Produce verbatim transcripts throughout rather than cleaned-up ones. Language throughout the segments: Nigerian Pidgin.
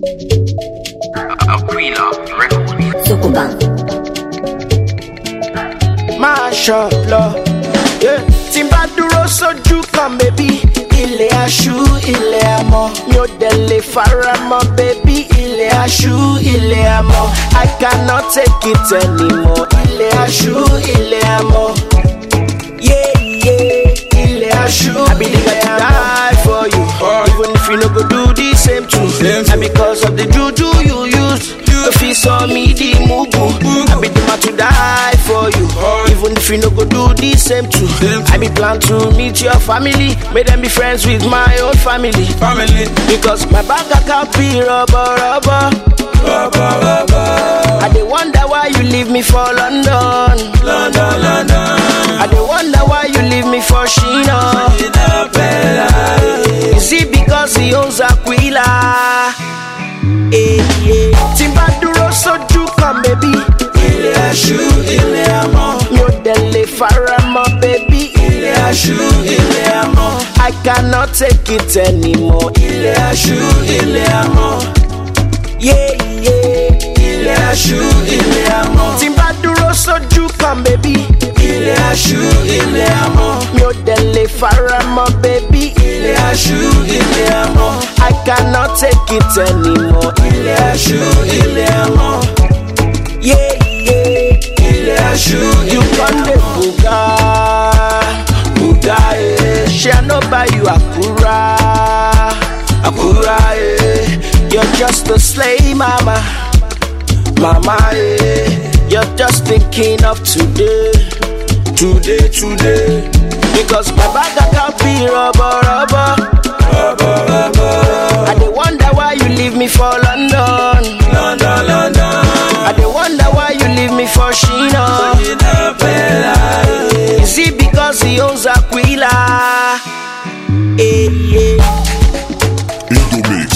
Aquila Record. Sokoban. Mash up, love. Yeah. Timba duro soju kan baby. Ilé aṣú, ilé amọ̀. Mi ò dẹ̀ lè faramọ́ baby. Ilé aṣú, ilé amọ̀. I cannot take it anymore. Ilé aṣú, ilé amọ̀. Yeah, yeah. Ilé aṣú, I believe I can die for you. Even if you no go do the same too. And because of the juju you use, you feel so me the mugu. I be the man to die for you. Even if you no go do the same too. I be plan to meet your family, make them be friends with my own family. Family. Because my bank account be rubber, rubber. Rubber, rubber. I dey wonder why you leave me for London. London, London. I dey wonder why you leave me for China. Is it because he owns Aquila? Eh, eh. Timba duro soju kan baby. Ilé aṣú, ilé amọ̀. Mi ò dẹ̀ lè faramọ́ baby. Ilé aṣú, ilé amọ̀. I cannot take it anymore. Ilé aṣú, ilé amọ̀. Yeah, yeah. Ilé aṣú, ilé amọ̀. Timba duro soju kan baby. Ilé aṣú, ilé amọ̀. Mi ò dẹ̀ lè faramọ́ baby. Ilé aṣú, ilé amọ̀. I cannot take it anymore. Ilé aṣú, ilé amọ̀. Yeah, yeah. Ilé aṣú, You ilé come the amọ̀. buga, buga eh. She I no buy you Akura, Akura eh. You're just a slave mama, mama eh. You're just thinking of today, today, today. Because my bag account be rubber, rubber. Rubber, rubber. I dey wonder why you leave me for London. London, London. I dey wonder why you leave me for China. Is it because he owns Aquila? Eh, yeah. Indomix.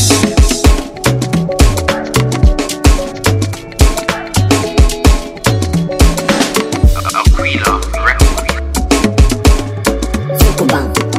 Aquila Record. Sokoban.